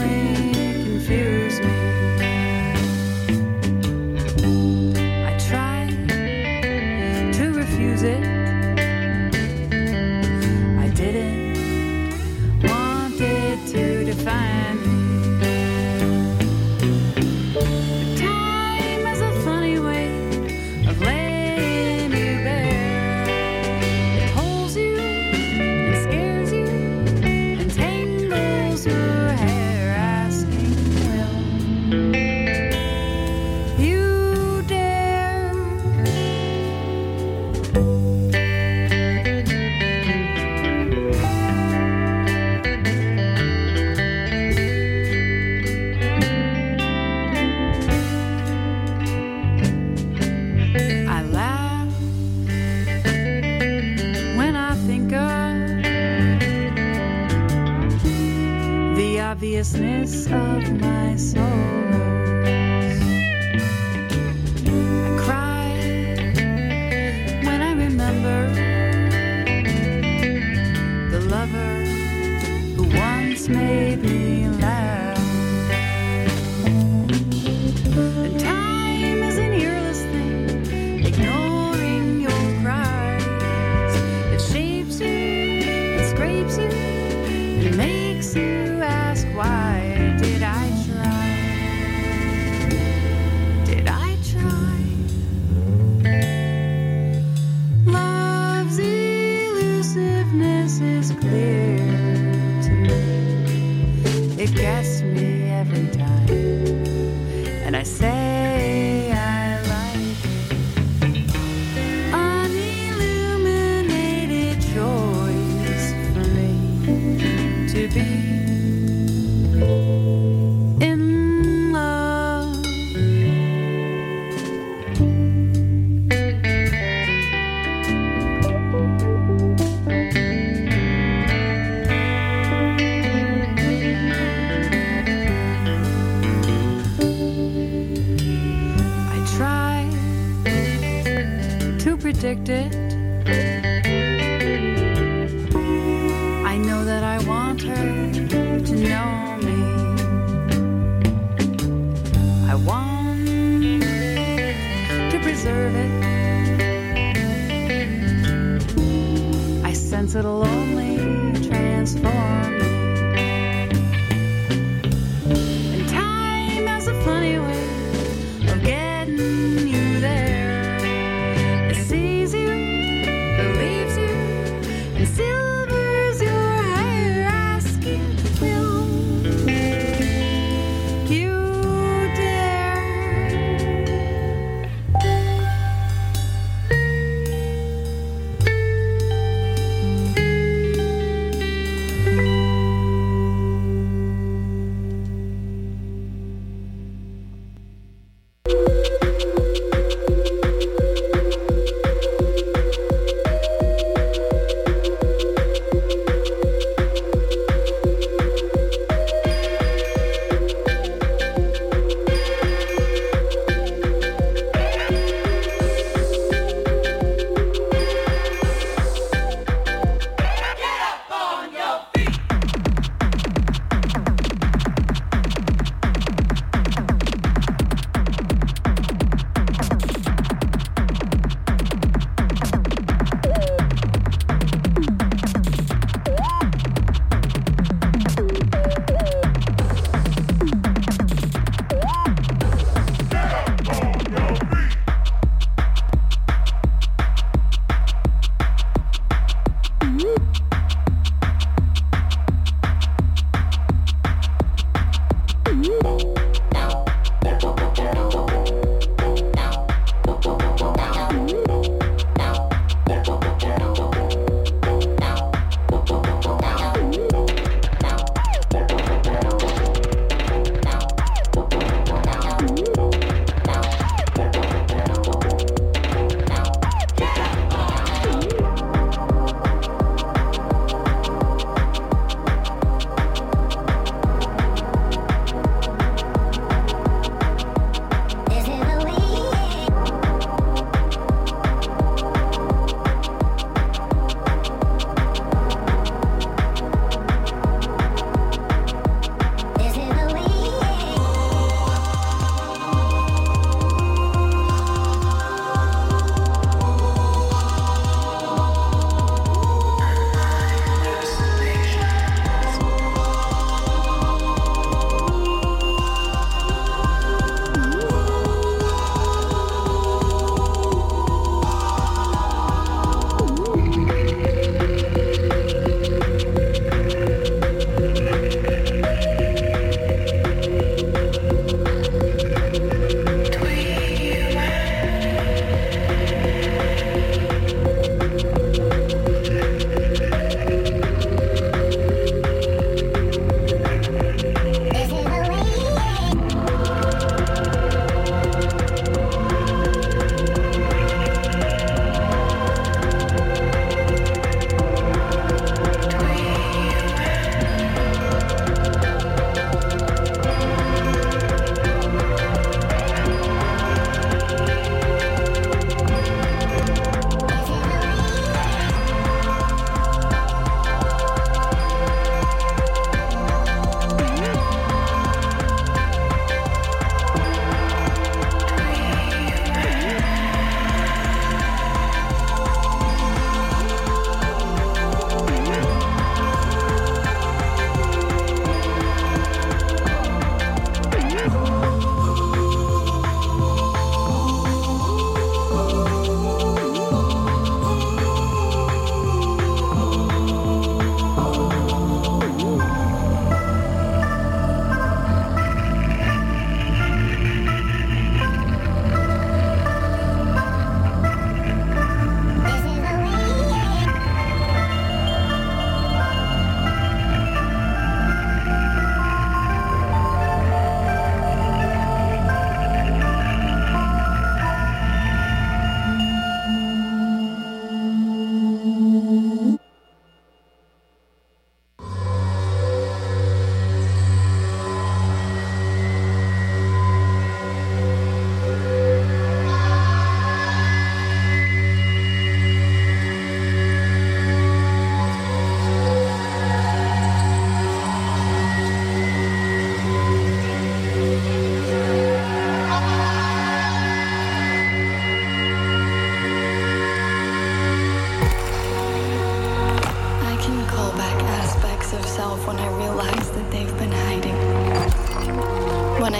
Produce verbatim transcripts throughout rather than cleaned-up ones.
obviousness of my sorrows. I cry when I remember the lover who once made me laugh. And time is an earless thing, ignoring your cries. It shapes you, it scrapes you, it makes you ask, why did I try? Did I try? Love's elusiveness is clear to me. It gets me every time, and I say I like it. Unilluminated choice for me to be in love. I try to predict it. I know that I want her to know me. I want to preserve it. I sense it'll only transform me. And time has a funny way of getting you there. It sees you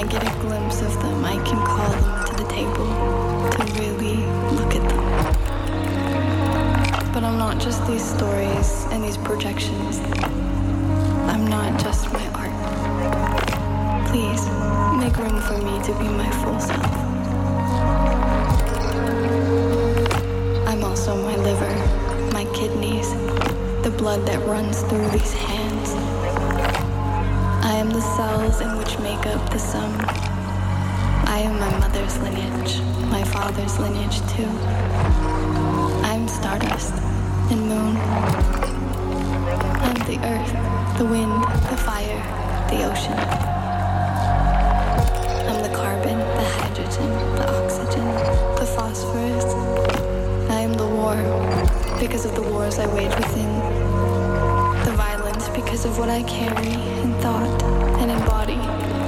get a glimpse of them, I can call them to the table to really look at them. But I'm not just these stories and these projections. I'm not just my art. Please, make room for me to be my full self. I'm also my liver, my kidneys, the blood that runs through these hands. I am the cells in which make up the sum. I am my mother's lineage, my father's lineage too. I'm stardust and moon. I'm the earth, the wind, the fire, the ocean. I'm the carbon, the hydrogen, the oxygen, the phosphorus. I am the war because of the wars I wage within. The violence because of what I carry in thought and embody.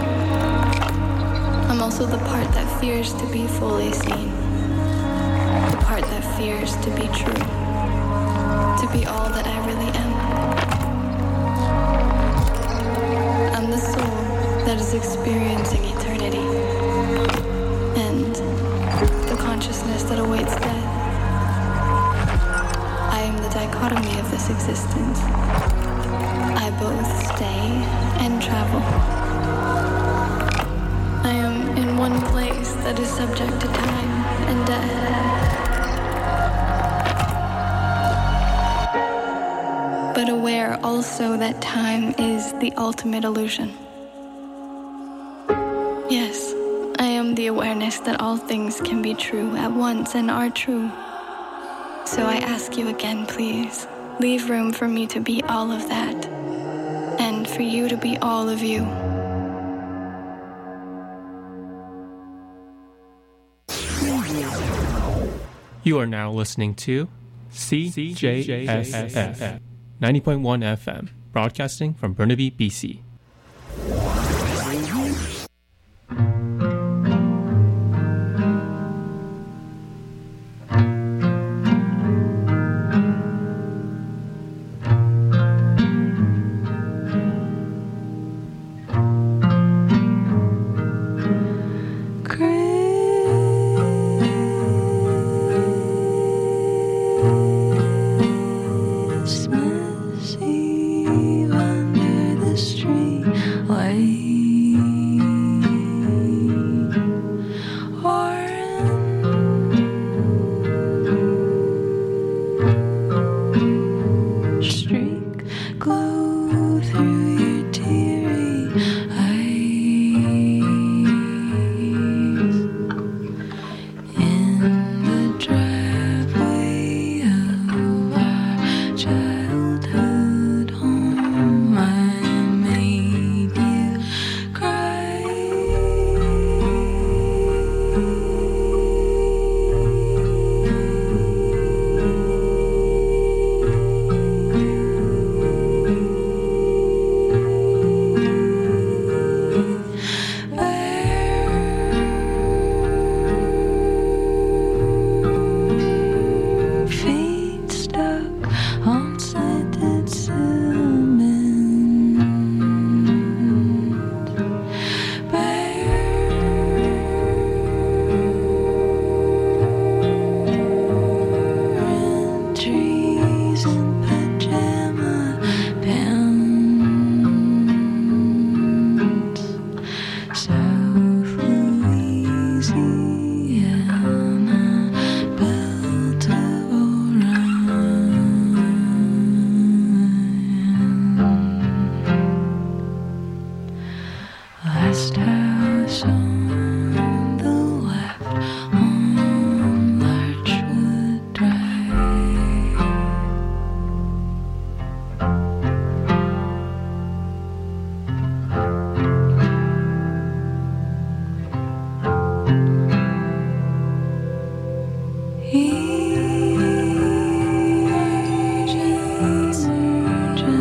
I'm also the part that fears to be fully seen. The part that fears to be true. To be all that I really am. I'm the soul that is experiencing eternity. And the consciousness that awaits death. I am the dichotomy of this existence. I both stay and travel. I am in one place that is subject to time and death. But aware also that time is the ultimate illusion. Yes, I am the awareness that all things can be true at once and are true. So I ask you again, please, leave room for me to be all of that, and for you to be all of you. You are now listening to C J S F ninety point one F M, broadcasting from Burnaby, B C.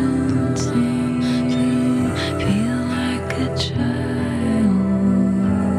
Feel like a child.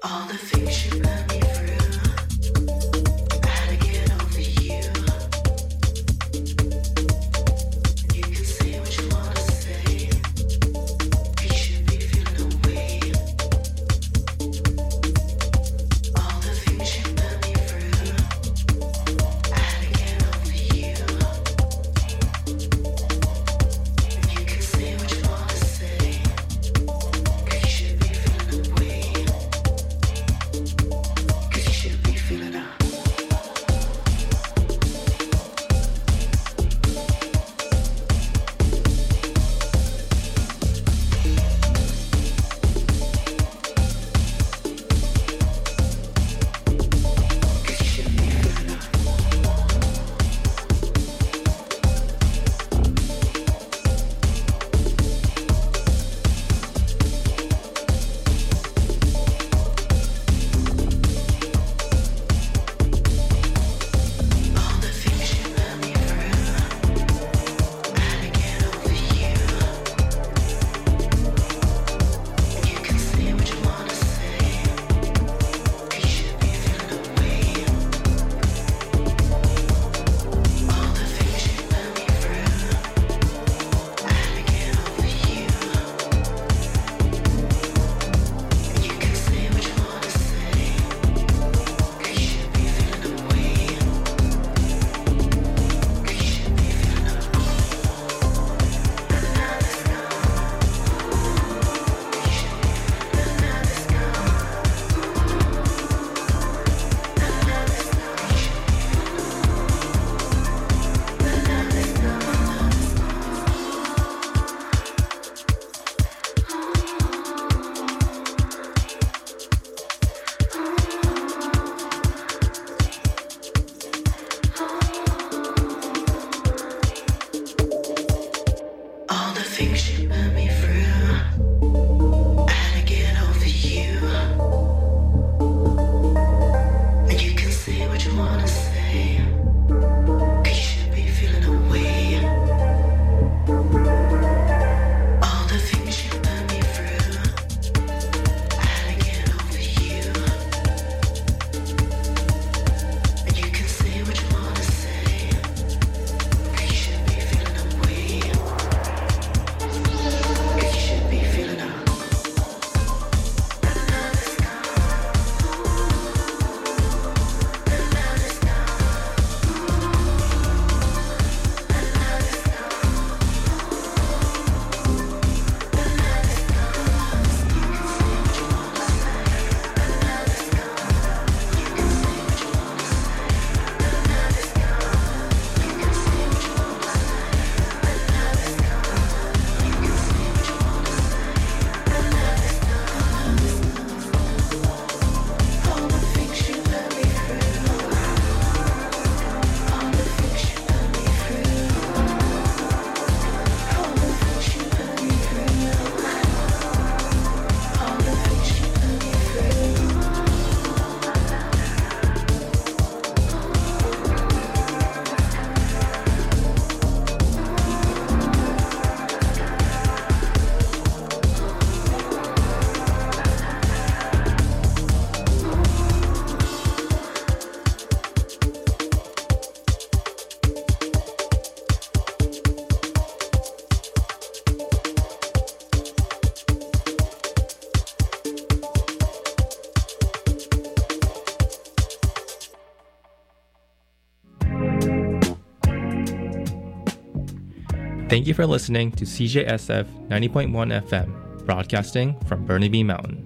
Thank you for listening to C J S F ninety point one F M, broadcasting from Burnaby Mountain.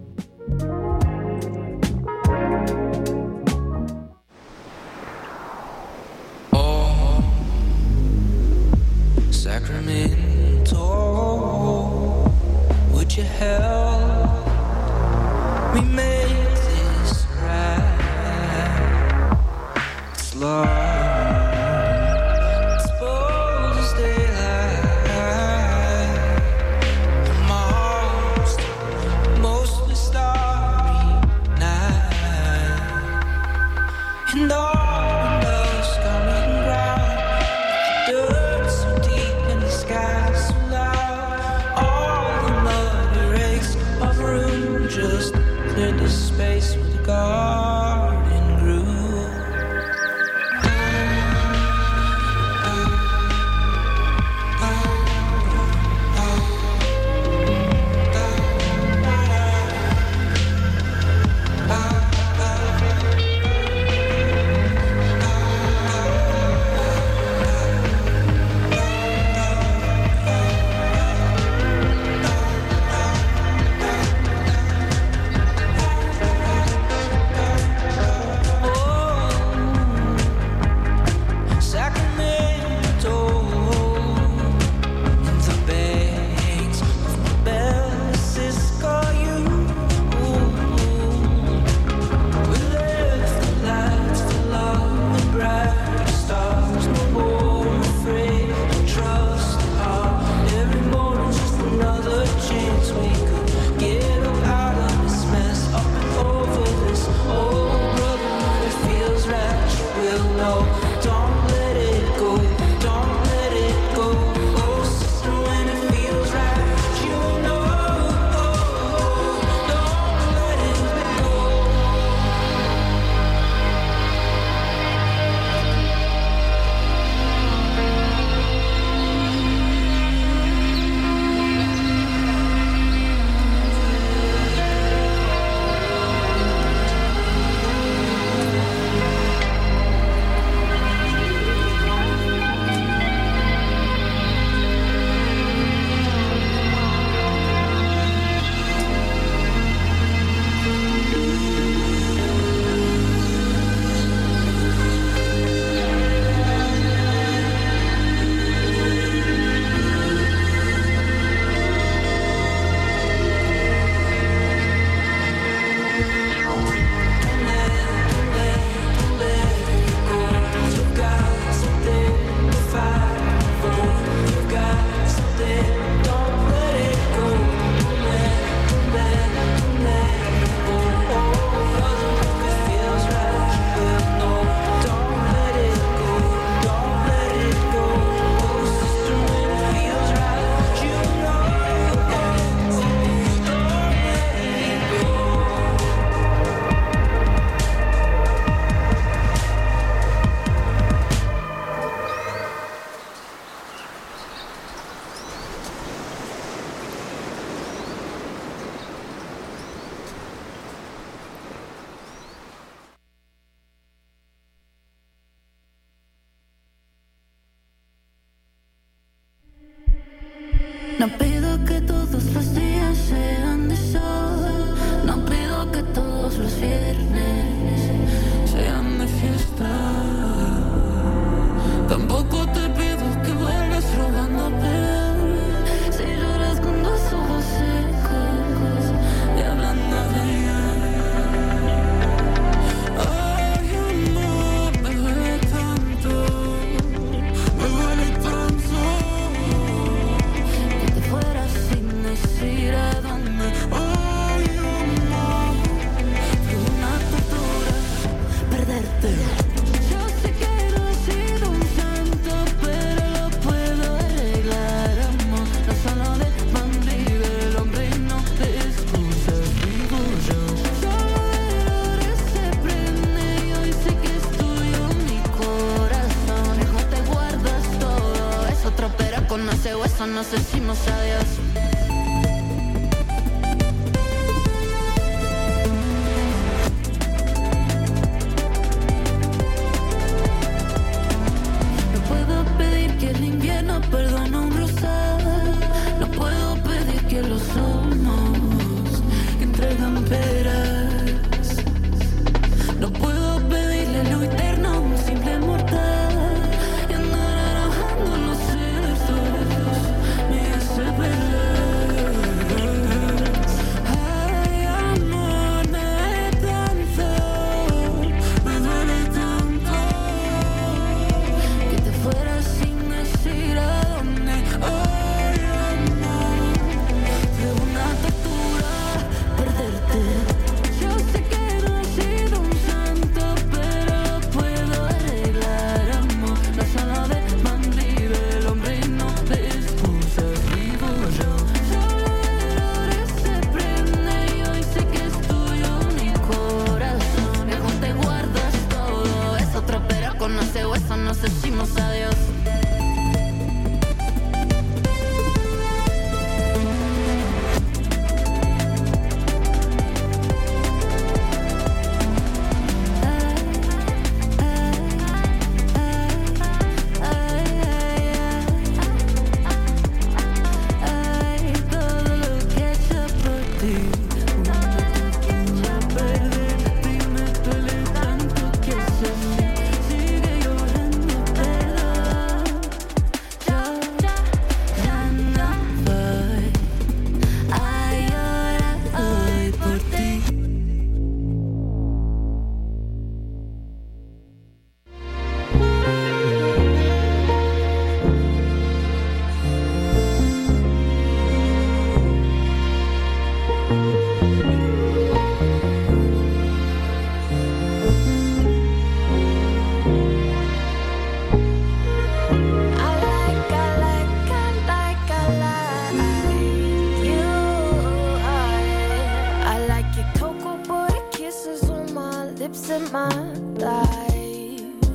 Oh, Sacramento, would you help me make this right? It's love. Just clear cleared the space where the garden grew. my life.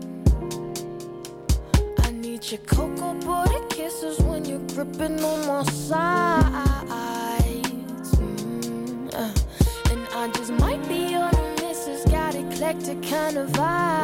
I need your cocoa butter kisses when you're gripping on my sides. Mm, uh, and I just might be on a missus, got eclectic kind of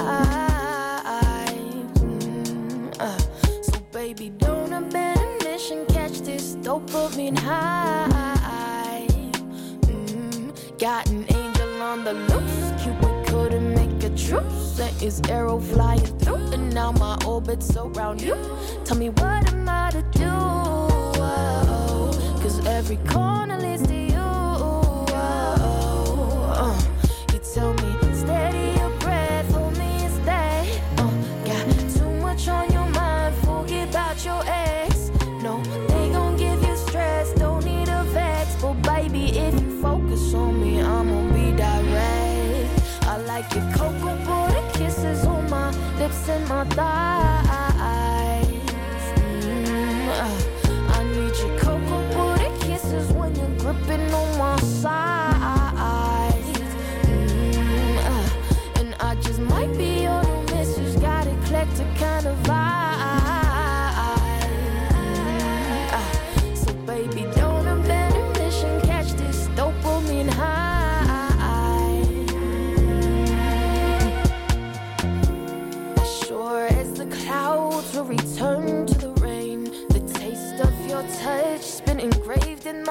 vibe. Mm, uh, so baby, don't abandon mission, catch this dopamine high. Mm, got an angel on the loose, Cupid couldn't make a truce. Sent his arrow flying through, and now my orbit's around you. Tell me what am I to do? Oh, cause every corner leads to you. Oh, uh, you tell me, steady your breath, hold me and stay. Uh, got too much on your mind, forget about your ex. No, they gon' give you stress, don't need a vex. But baby, if you focus on me, I'm gon' be direct. I like your cocoa butter kisses on my lips and my thighs.